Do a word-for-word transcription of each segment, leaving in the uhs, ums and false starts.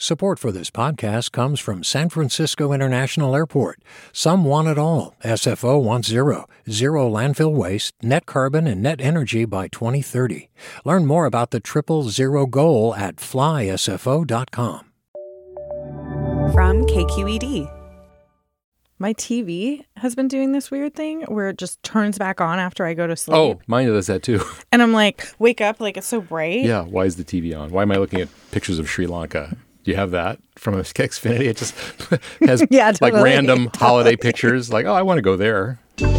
Support for this podcast comes from San Francisco International Airport. Some want it all. S F O wants zero. Zero landfill waste, net carbon, and net energy by twenty thirty. Learn more about the triple zero goal at fly S F O dot com. From K Q E D. My T V has been doing this weird thing where it just turns back on after I go to sleep. Oh, mine does that too. And I'm like, wake up, like it's so bright. Yeah, why is the T V on? Why am I looking at pictures of Sri Lanka? Do you have that from Xfinity? It just has yeah, totally. like random holiday pictures. Like, oh, I want to go there.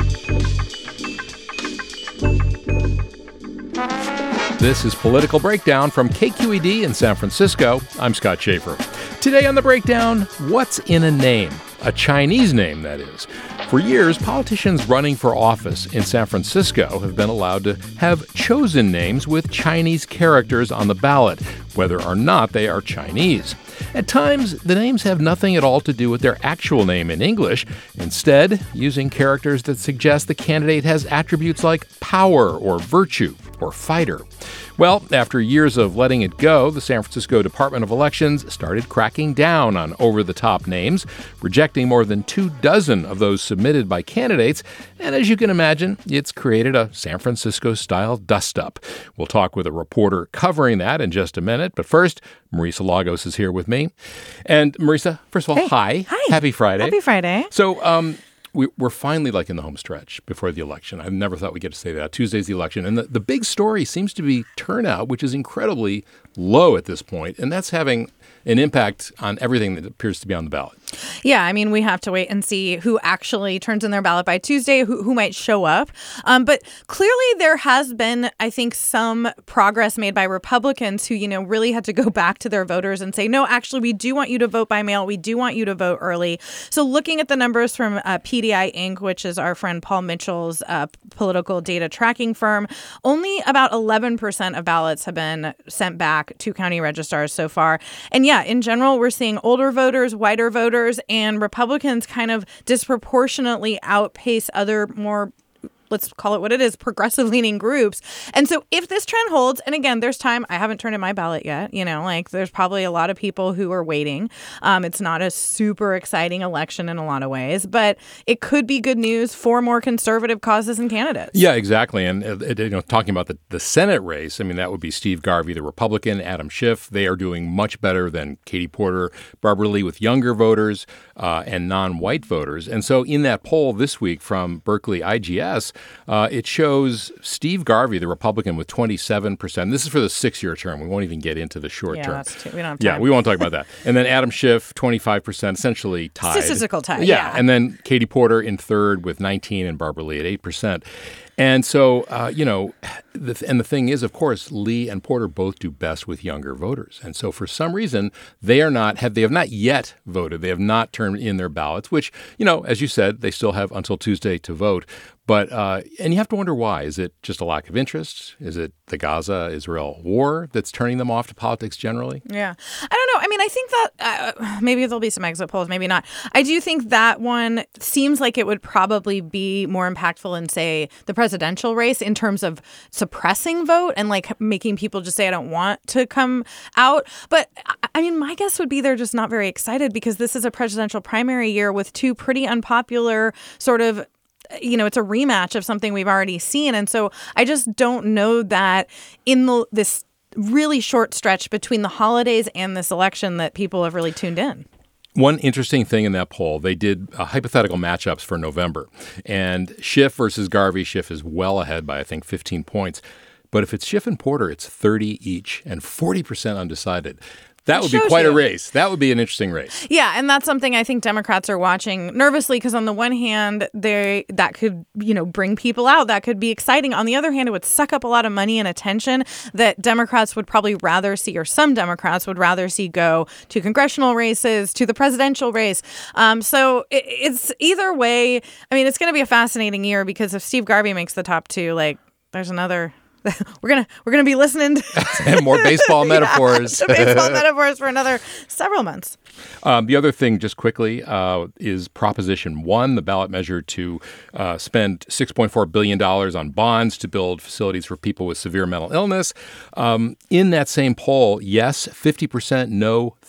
This is Political Breakdown from K Q E D in San Francisco. I'm Scott Schaefer. Today on The Breakdown, what's in a name? A Chinese name, that is. For years, politicians running for office in San Francisco have been allowed to have chosen names with Chinese characters on the ballot, whether or not they are Chinese. At times, the names have nothing at all to do with their actual name in English, instead using characters that suggest the candidate has attributes like power or virtue or fighter. Well, after years of letting it go, the San Francisco Department of Elections started cracking down on over-the-top names, rejecting more than two dozen of those submitted by candidates, and as you can imagine, it's created a San Francisco-style dust-up. We'll talk with a reporter covering that in just a minute, but first, Marisa Lagos is here with me. And Marisa, first of all, hey. hi. Hi. Happy Friday. Happy Friday. So, um... We, we're finally like in the home stretch before the election. I never thought we'd get to say that. Tuesday's the election. And the, the big story seems to be turnout, which is incredibly low at this point. And that's having an impact on everything that appears to be on the ballot. Yeah, I mean, we have to wait and see who actually turns in their ballot by Tuesday, who, who might show up. Um, but clearly there has been, I think, some progress made by Republicans who, you know, really had to go back to their voters and say, no, actually, we do want you to vote by mail. We do want you to vote early. So looking at the numbers from uh, P D I Incorporated, which is our friend Paul Mitchell's uh, political data tracking firm, only about eleven percent of ballots have been sent back to county registrars so far. And yeah, in general, we're seeing older voters, whiter voters, and Republicans kind of disproportionately outpace other more, let's call it what it is, progressive-leaning groups. And so if this trend holds, and again, there's time, I haven't turned in my ballot yet, you know, like there's probably a lot of people who are waiting. Um, it's not a super exciting election in a lot of ways, but it could be good news for more conservative causes and candidates. Yeah, exactly. And, uh, you know, talking about the, the Senate race, I mean, that would be Steve Garvey, the Republican, Adam Schiff. They are doing much better than Katie Porter, Barbara Lee with younger voters uh, and non-white voters. And so in that poll this week from Berkeley I G S, Uh, it shows Steve Garvey, the Republican, with twenty-seven percent. This is for the six-year term. We won't even get into the short yeah, term. That's too, we don't have yeah, time. we won't talk about that. And then Adam Schiff, twenty-five percent, essentially tied. Statistical tie, yeah. yeah. And then Katie Porter in third with nineteen and Barbara Lee at eight percent. And so, uh, you know, the, and the thing is, of course, Lee and Porter both do best with younger voters. And so for some reason, they are not, have, they have not yet voted. They have not turned in their ballots, which, you know, as you said, they still have until Tuesday to vote. But, uh, and you have to wonder why. Is it just a lack of interest? Is it the Gaza-Israel war that's turning them off to politics generally? Yeah. I don't know. I mean, I think that uh, maybe there'll be some exit polls, maybe not. I do think that one seems like it would probably be more impactful in, say, the presidential race in terms of suppressing vote and like making people just say, I don't want to come out. But I mean, my guess would be they're just not very excited because this is a presidential primary year with two pretty unpopular sort of, you know, it's a rematch of something we've already seen. And so I just don't know that in the this really short stretch between the holidays and this election that people have really tuned in. One interesting thing in that poll, they did uh, hypothetical matchups for November. And Schiff versus Garvey, Schiff is well ahead by, I think, fifteen points. But if it's Schiff and Porter, it's thirty each and forty percent undecided. That would be quite you. a race. That would be an interesting race. Yeah, and that's something I think Democrats are watching nervously because on the one hand, they that could, you know, bring people out. That could be exciting. On the other hand, it would suck up a lot of money and attention that Democrats would probably rather see, or some Democrats would rather see go to congressional races, to the presidential race. Um, so it, it's either way. I mean, it's going to be a fascinating year because if Steve Garvey makes the top two, like there's another... We're gonna we're gonna be listening to more baseball metaphors. Yeah, baseball metaphors for another several months. Um, the other thing, just quickly, uh, is Proposition One, the ballot measure to uh, spend six point four billion dollars on bonds to build facilities for people with severe mental illness. Um, in that same poll, yes, fifty percent, no,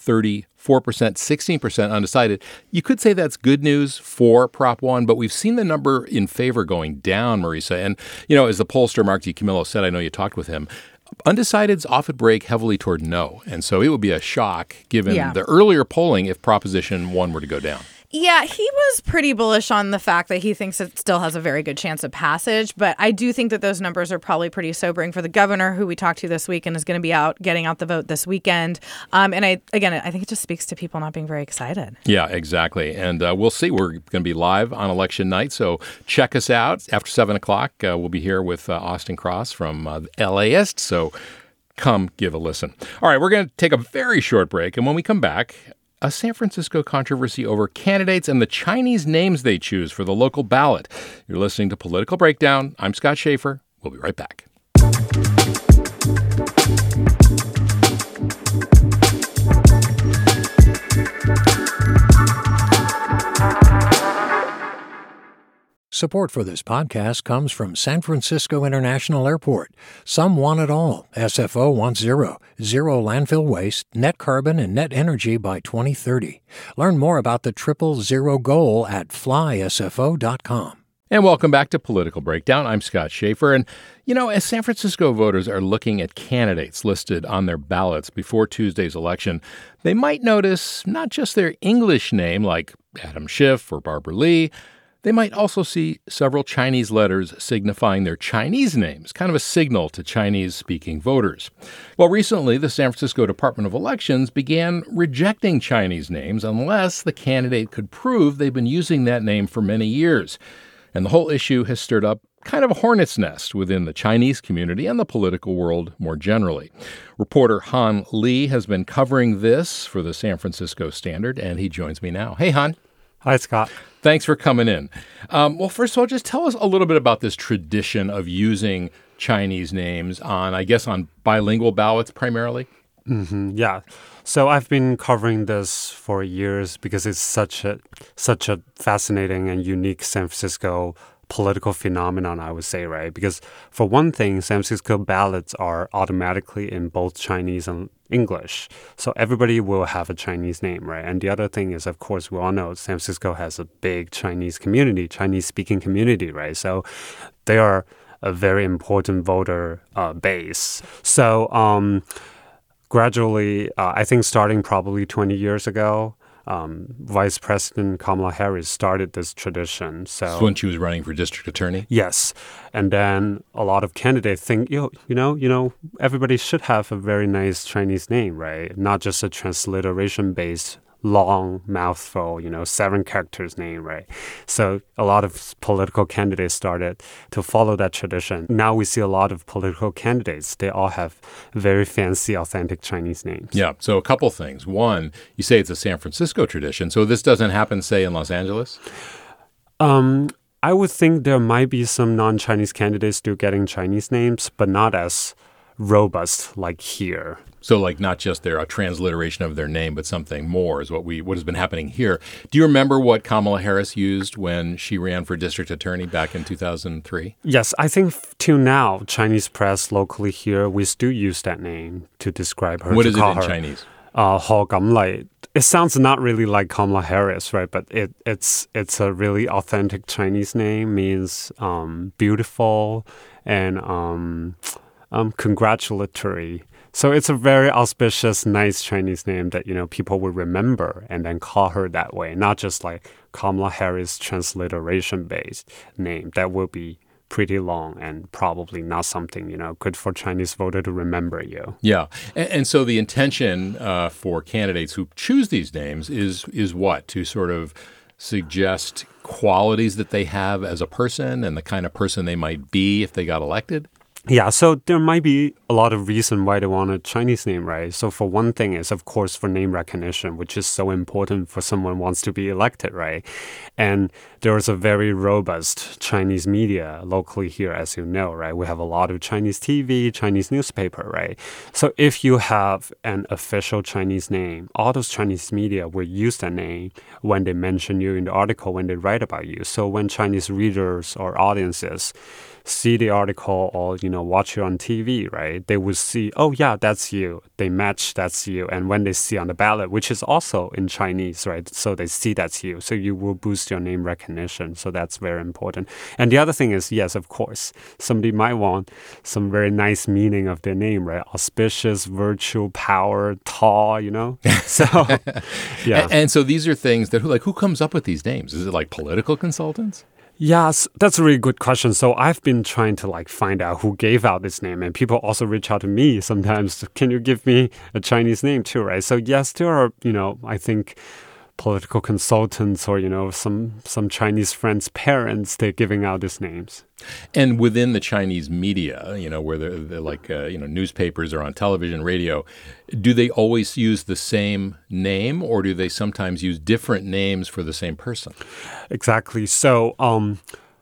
thirty-four percent, sixteen percent undecided. You could say that's good news for Prop one, but we've seen the number in favor going down, Marisa. And, you know, as the pollster Mark DiCamillo said, I know you talked with him, undecideds often break heavily toward no. And so it would be a shock given Yeah. the earlier polling if Proposition one were to go down. Yeah, he was pretty bullish on the fact that he thinks it still has a very good chance of passage. But I do think that those numbers are probably pretty sobering for the governor, who we talked to this week and is going to be out getting out the vote this weekend. Um, and I, again, I think it just speaks to people not being very excited. Yeah, exactly. And uh, we'll see. We're going to be live on election night. So check us out after seven o'clock. Uh, we'll be here with uh, Austin Cross from uh, LAist. So come give a listen. All right, we're going to take a very short break. And when we come back, a San Francisco controversy over candidates and the Chinese names they choose for the local ballot. You're listening to Political Breakdown. I'm Scott Schaefer. We'll be right back. Support for this podcast comes from San Francisco International Airport. Some want it all. S F O wants zero. Zero landfill waste, net carbon, and net energy by twenty thirty. Learn more about the triple zero goal at fly S F O dot com. And welcome back to Political Breakdown. I'm Scott Schaefer. And, you know, as San Francisco voters are looking at candidates listed on their ballots before Tuesday's election, they might notice not just their English name like Adam Schiff or Barbara Lee. They might also see several Chinese letters signifying their Chinese names, kind of a signal to Chinese-speaking voters. Well, recently, the San Francisco Department of Elections began rejecting Chinese names unless the candidate could prove they've been using that name for many years. And the whole issue has stirred up kind of a hornet's nest within the Chinese community and the political world more generally. Reporter Han Lee has been covering this for the San Francisco Standard, and he joins me now. Hey, Han. Hi, Scott. Thanks for coming in. Um, well, first of all, just tell us a little bit about this tradition of using Chinese names on, I guess, on bilingual ballots primarily. Mm-hmm, yeah. So I've been covering this for years because it's such a such a fascinating and unique San Francisco political phenomenon, I would say, right? Because for one thing, San Francisco ballots are automatically in both Chinese and English. So everybody will have a Chinese name, right? And the other thing is, of course, we all know San Francisco has a big Chinese community, Chinese-speaking community, right? So they are a very important voter uh, base. So um, gradually, uh, I think starting probably twenty years ago, Um, Vice President Kamala Harris started this tradition. So When she was running for district attorney? Yes. And then a lot of candidates think, you know, you know, you know, everybody should have a very nice Chinese name, right? Not just a transliteration-based long mouthful, you know, seven characters name, right? So a lot of political candidates started to follow that tradition. Now we see a lot of political candidates. They all have very fancy, authentic Chinese names. Yeah. So a couple things. One, you say it's a San Francisco tradition. So this doesn't happen, say, in Los Angeles? Um, I would think there might be some non-Chinese candidates still getting Chinese names, but not as robust like here. So like not just their a transliteration of their name, but something more is what we what has been happening here. Do you remember what Kamala Harris used when she ran for district attorney back in two thousand three? Yes, I think till now, Chinese press locally here, we still use that name to describe her. What to is it call in her, Chinese? Uh, Hao Gam Lai. It sounds not really like Kamala Harris, right? But it, it's it's a really authentic Chinese name, means um, beautiful and um, um, congratulatory. So it's a very auspicious, nice Chinese name that, you know, people will remember and then call her that way, not just like Kamala Harris transliteration-based name. That will be pretty long and probably not something, you know, good for Chinese voter to remember you. Yeah. And, and so the intention uh, for candidates who choose these names is is what? To sort of suggest qualities that they have as a person and the kind of person they might be if they got elected? Yeah, so there might be a lot of reason why they want a Chinese name, right? So for one thing is, of course, for name recognition, which is so important for someone who wants to be elected, right? And there is a very robust Chinese media locally here, as you know, right? We have a lot of Chinese T V, Chinese newspaper, right? So if you have an official Chinese name, all those Chinese media will use that name when they mention you in the article, when they write about you. So when Chinese readers or audiences see the article or, you know, watch you on T V, right? They would see, oh yeah, that's you. They match, that's you. And when they see on the ballot, which is also in Chinese, right? So they see that's you. So you will boost your name recognition. So that's very important. And the other thing is, yes, of course, somebody might want some very nice meaning of their name, right? Auspicious, virtual, power, tall, you know? So, yeah. And, and so these are things that, like, who comes up with these names? Is it like political consultants? Yes, that's a really good question. So I've been trying to like find out who gave out this name, and people also reach out to me sometimes. Can you give me a Chinese name too, right? So yes, there are, you know, I think political consultants or, you know, some some Chinese friends' parents, they're giving out these names. And within the Chinese media, you know, where they're, they're like, uh, you know, newspapers or on television, radio, do they always use the same name, or do they sometimes use different names for the same person? Exactly. So um,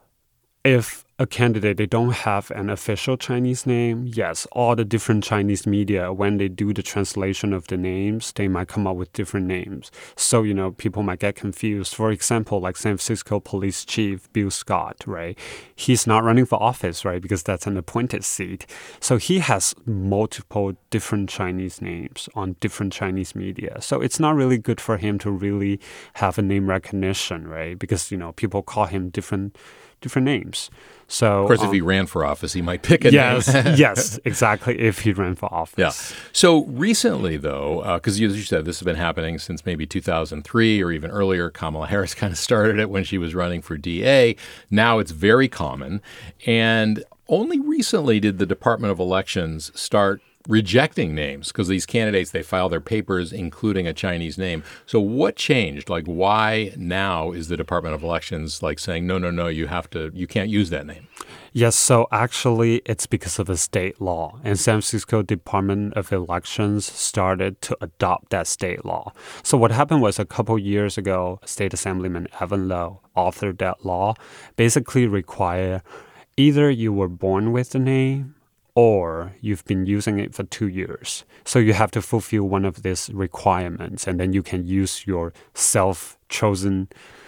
if a candidate, they don't have an official Chinese name, yes, all the different Chinese media, when they do the translation of the names, they might come up with different names. So, you know, people might get confused. For example, like San Francisco Police Chief Bill Scott, right? He's not running for office, right? Because that's an appointed seat. So he has multiple different Chinese names on different Chinese media. So it's not really good for him to really have a name recognition, right? Because, you know, people call him different different names. So, of course, um, if he ran for office, he might pick a yes, name. yes, exactly, if he ran for office. Yeah. So recently, though, because uh, as you said, this has been happening since maybe two thousand three or even earlier. Kamala Harris kind of started it when she was running for D A. Now it's very common. And only recently did the Department of Elections start rejecting names, because these candidates, they file their papers including a Chinese name. So what changed? Like, why now is the Department of Elections like saying, no, no, no, you have to, you can't use that name? Yes, so actually it's because of a state law. And San Francisco Department of Elections started to adopt that state law. So what happened was a couple years ago, State Assemblyman Evan Low authored that law, basically require either you were born with the name or you've been using it for two years. So you have to fulfill one of these requirements, and then you can use your self-chosen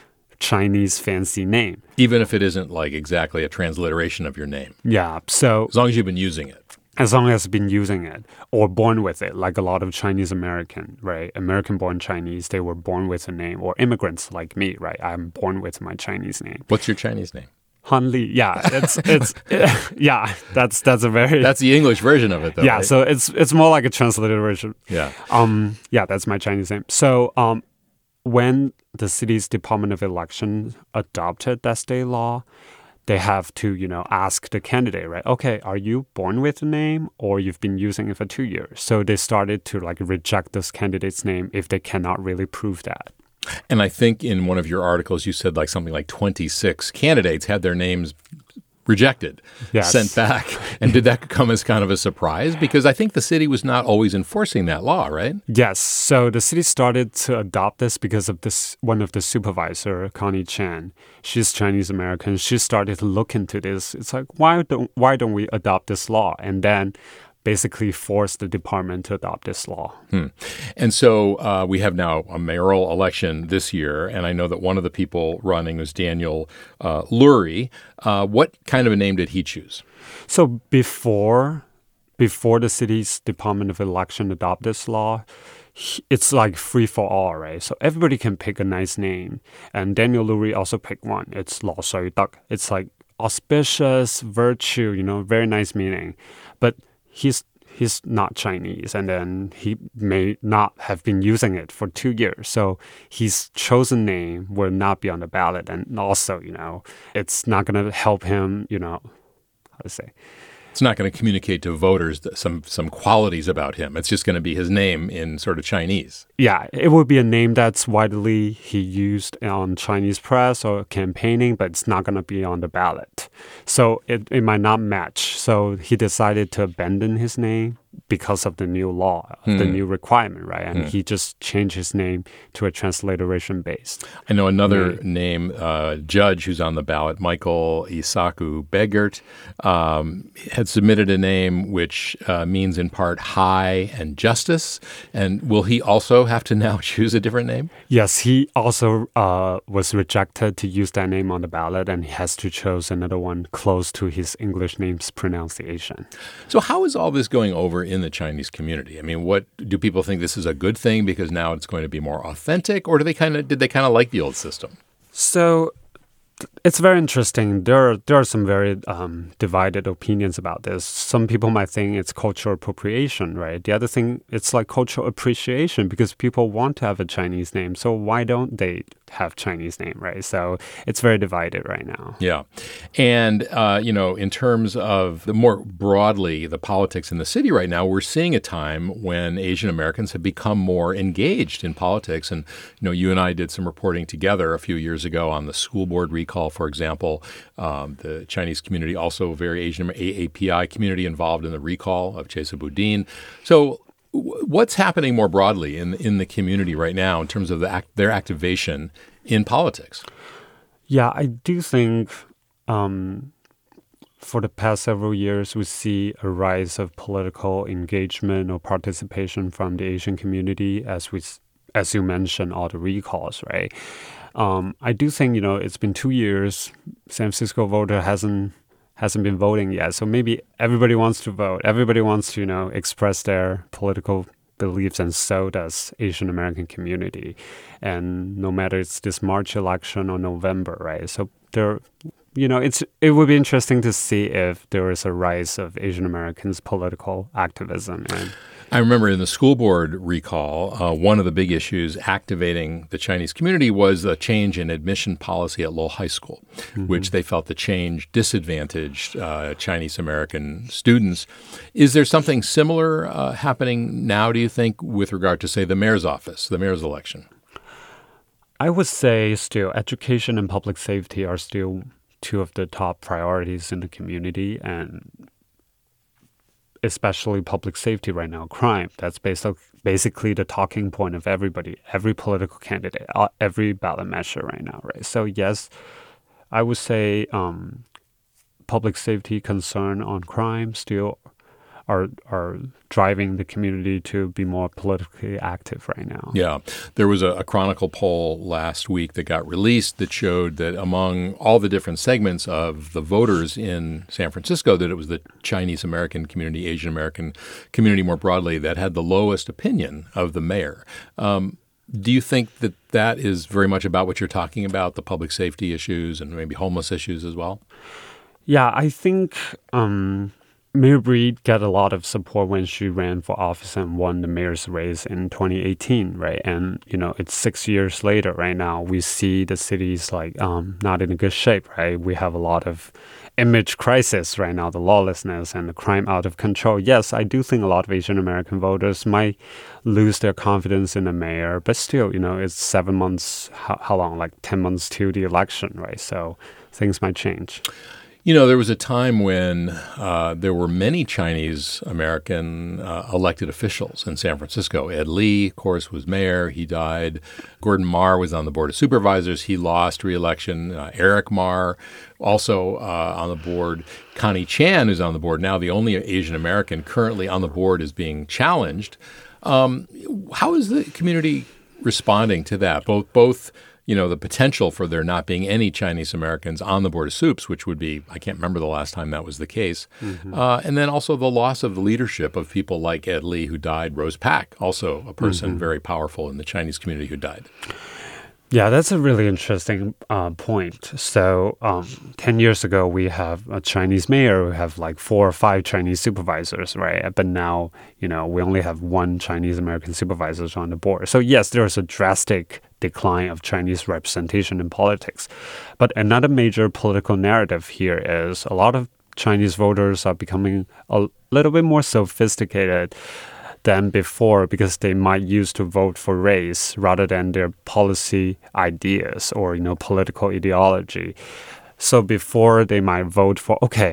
Chinese fancy name. Even if it isn't like exactly a transliteration of your name. Yeah, so as long as you've been using it. As long as you've been using it or born with it, like a lot of Chinese American, right? American-born Chinese, they were born with a name, or immigrants like me, right? I'm born with my Chinese name. What's your Chinese name? Han Li, yeah, it's it's yeah, that's that's a very that's the English version of it, though. Yeah, right? so it's it's more like a translated version. Yeah, um, yeah, that's my Chinese name. So, um, when the city's Department of Election adopted that state law, they have to, you know, ask the candidate, right? Okay, are you born with the name, or you've been using it for two years? So they started to like reject this candidate's name if they cannot really prove that. And I think in one of your articles, you said like something like twenty-six candidates had their names rejected, yes. sent back. And did that come as kind of a surprise? Because I think the city was not always enforcing that law, right? Yes. So the city started to adopt this because of this. One of the supervisor, Connie Chan, she's Chinese American. She started to look into this. It's like, why don't why don't we adopt this law? And then basically forced the department to adopt this law. Hmm. And so uh, we have now a mayoral election this year, and I know that one of the people running was Daniel uh, Lurie. Uh, what kind of a name did he choose? So before, before the city's Department of Election adopt this law, it's like free for all, right? So everybody can pick a nice name. And Daniel Lurie also picked one. It's Lo Sui Duck. It's like auspicious, virtue, you know, very nice meaning. But he's he's not Chinese, and then he may not have been using it for two years. So his chosen name will not be on the ballot. And also, you know, it's not going to help him, you know, how to say, it's not going to communicate to voters some some qualities about him. It's just going to be his name in sort of Chinese. Yeah, it would be a name that's widely he used on Chinese press or campaigning, but it's not going to be on the ballot. So it, it might not match. So he decided to abandon his name because of the new law, mm. the new requirement, right? And mm. he just changed his name to a transliteration based. I know another name, name uh, judge who's on the ballot, Michael Isaku Begert, um, had submitted a name which uh, means in part high and justice. And will he also have to now choose a different name? Yes, he also uh, was rejected to use that name on the ballot, and he has to choose another one close to his English name's pronunciation. So how is all this going over in the Chinese community? I mean, what do people think this is a good thing because now it's going to be more authentic, or do they kind of did they kind of like the old system? So it's very interesting. There are, there are some very um, divided opinions about this. Some people might think it's cultural appropriation, right? The other thing, it's like cultural appreciation because people want to have a Chinese name. So why don't they have Chinese name, right? So it's very divided right now. Yeah. And, uh, you know, in terms of the more broadly, the politics in the city right now, we're seeing a time when Asian Americans have become more engaged in politics. And, you know, you and I did some reporting together a few years ago on the school board recall, for example. Um, the Chinese community, also very Asian, A A P I community involved in the recall of Chesa Boudin. So what's happening more broadly in in the community right now in terms of the act, their activation in politics? Yeah, I do think um, for the past several years, we see a rise of political engagement or participation from the Asian community, as we, as you mentioned, all the recalls, right? Um, I do think, you know, it's been two years. San Francisco voter hasn't hasn't been voting yet. So maybe everybody wants to vote. Everybody wants to, you know, express their political beliefs, and so does Asian American community. And no matter it's this March election or November, right? So there, you know, it's it would be interesting to see if there is a rise of Asian Americans' political activism. And I remember in the school board recall, uh, one of the big issues activating the Chinese community was a change in admission policy at Lowell High School, mm-hmm. which they felt the change disadvantaged uh, Chinese American students. Is there something similar uh, happening now, do you think, with regard to, say, the mayor's office, the mayor's election? I would say still education and public safety are still two of the top priorities in the community, and especially public safety right now, crime. That's basic, basically the talking point of everybody, every political candidate, every ballot measure right now, right? So yes, I would say um, public safety concern on crime still are are driving the community to be more politically active right now. Yeah. There was a, a Chronicle poll last week that got released that showed that among all the different segments of the voters in San Francisco, that it was the Chinese American community, Asian American community more broadly, that had the lowest opinion of the mayor. Um, do you think that that is very much about what you're talking about, the public safety issues and maybe homeless issues as well? Yeah, I think Um, Mayor Breed got a lot of support when she ran for office and won the mayor's race in twenty eighteen, right? And, you know, it's six years later right now. We see the city's like um, not in a good shape, right? We have a lot of image crisis right now, the lawlessness and the crime out of control. Yes, I do think a lot of Asian American voters might lose their confidence in the mayor, but still, you know, it's seven months, how, how long? Like ten months to the election, right? So things might change. You know, there was a time when uh, there were many Chinese American uh, elected officials in San Francisco. Ed Lee, of course, was mayor. He died. Gordon Marr was on the Board of Supervisors. He lost re-election. Uh, Eric Marr, also uh, on the board. Connie Chan, who's on the board now, the only Asian American currently on the board, is being challenged. Um, how is the community responding to that? Both, both. You know, the potential for there not being any Chinese Americans on the Board of Soups, which would be, I can't remember the last time that was the case. Mm-hmm. Uh, and then also the loss of the leadership of people like Ed Lee, who died, Rose Pak, also a person mm-hmm. very powerful in the Chinese community who died. Yeah, that's a really interesting uh, point. So um, ten years ago, we have a Chinese mayor. We have like four or five Chinese supervisors, right? But now, you know, we only have one Chinese American supervisor on the board. So yes, there's a drastic decline of Chinese representation in politics. But another major political narrative here is a lot of Chinese voters are becoming a little bit more sophisticated than before because they might use to vote for race rather than their policy ideas or, you know, political ideology. So before they might vote for, okay,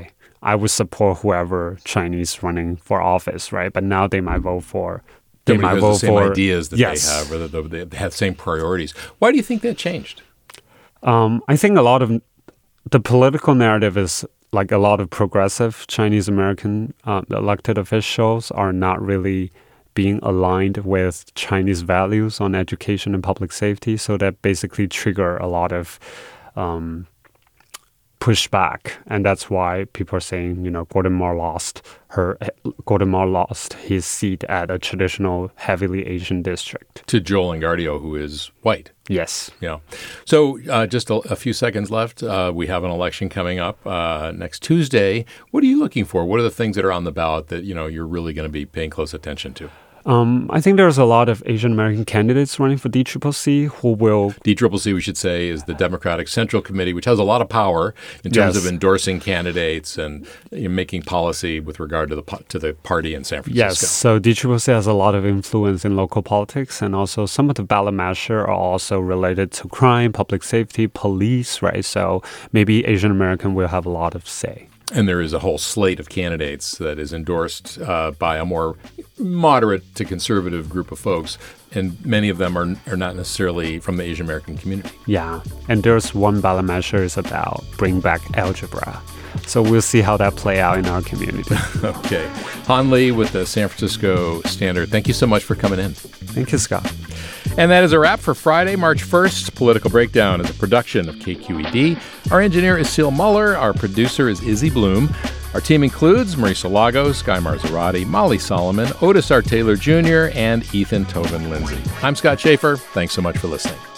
I would support whoever Chinese running for office, right? But now they might vote for they Somebody might who vote has the same for ideas that yes. they have, or that they they have the same priorities. Why do you think that changed? Um, I think a lot of the political narrative is like a lot of progressive Chinese American uh, elected officials are not really being aligned with Chinese values on education and public safety. So that basically trigger a lot of um, pushback. And that's why people are saying, you know, Gordon Moore lost her, Gordon Moore lost his seat at a traditional heavily Asian district. To Joel Engardio, who is white. Yes. Yeah. So uh, just a, a few seconds left. Uh, we have an election coming up uh, next Tuesday. What are you looking for? What are the things that are on the ballot that, you know, you're really going to be paying close attention to? Um, I think there's a lot of Asian American candidates running for D C C C who will... D C C C, we should say, is the Democratic Central Committee, which has a lot of power in terms Yes. of endorsing candidates and you know, making policy with regard to the po- to the party in San Francisco. Yes, so D C C C has a lot of influence in local politics, and also some of the ballot measures are also related to crime, public safety, police, right? So maybe Asian American will have a lot of say. And there is a whole slate of candidates that is endorsed uh, by a more moderate to conservative group of folks, and many of them are, are not necessarily from the Asian American community. Yeah, and there's one ballot measure is about bring back algebra. So we'll see how that play out in our community. Okay. Han Lee with the San Francisco Standard. Thank you so much for coming in. Thank you, Scott. And that is a wrap for Friday, March first. Political Breakdown is a production of K Q E D. Our engineer is Seal Muller. Our producer is Izzy Bloom. Our team includes Marisa Lagos, Guy Marzorati, Molly Solomon, Otis R. Taylor Junior, and Ethan Tobin Lindsay. I'm Scott Schaefer. Thanks so much for listening.